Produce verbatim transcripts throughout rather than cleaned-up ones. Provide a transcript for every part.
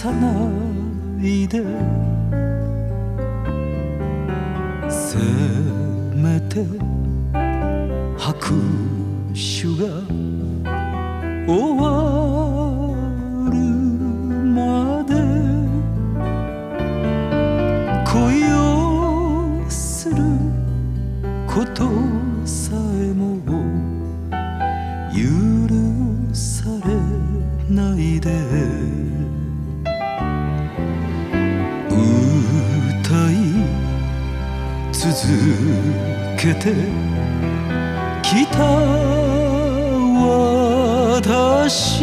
さないでせめて拍手が終わるまで恋をすることさえも許されないで歌い続けてきた私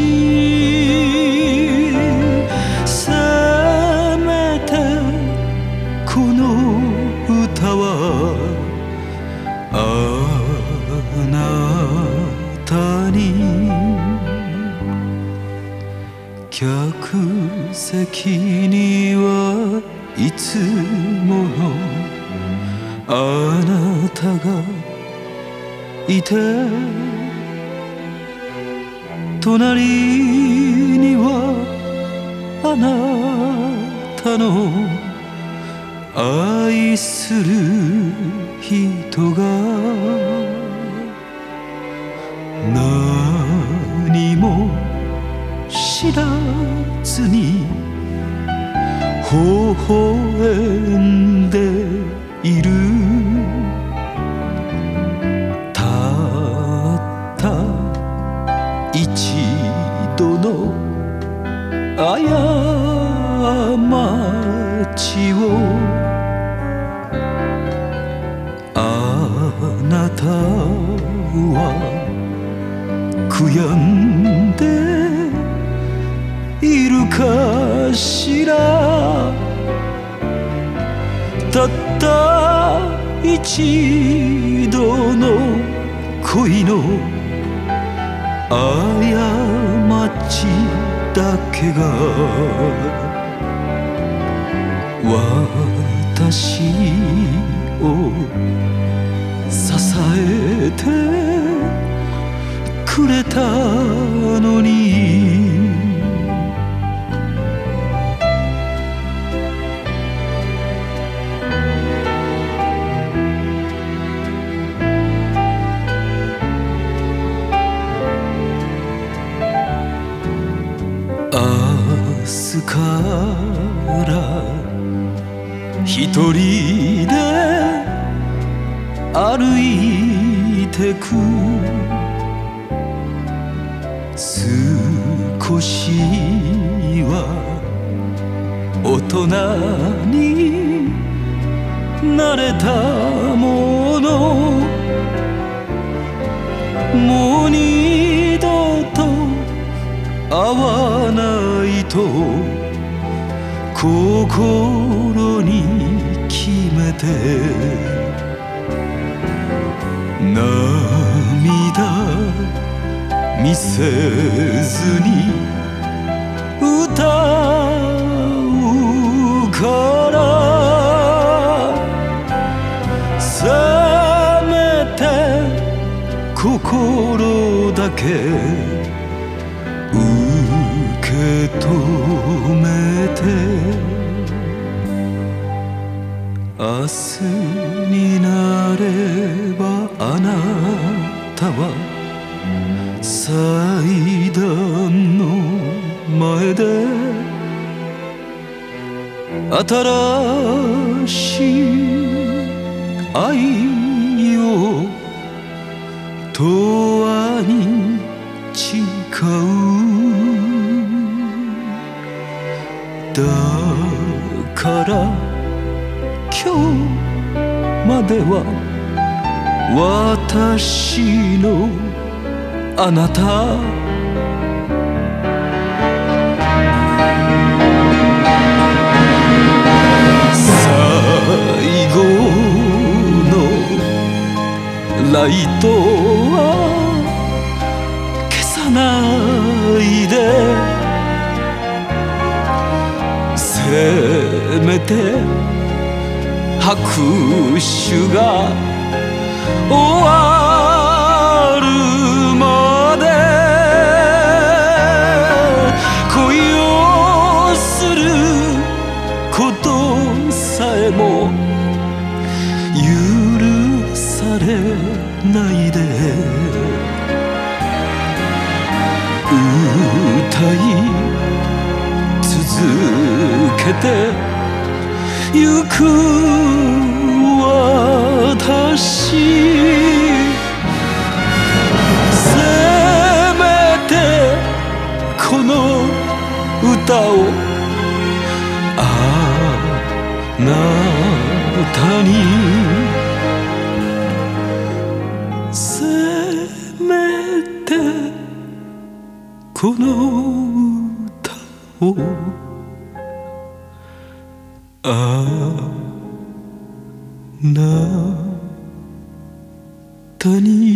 せめてこの歌はあなたに客席にはいつものあなたがいて隣にはあなたの愛する人が何も知らずに微笑んでいるたった一度の過ちをあなたは悔やんでいるかしらたった一度の恋の過ちだけが私を支えてくれたのに明日から一人で歩いてく少しは大人になれたものもう二度と会わないと心に決めて涙見せずに歌うからせめて心だけ受け止めて明日になればあなたは祭壇の前で新しい愛を永遠に誓うだから今日までは私のあなた最後のライトは消さないでせめて拍手が終わるまで恋をするないで歌い続けてゆく私せめてこの歌をあなたにせめてこの歌をあなたに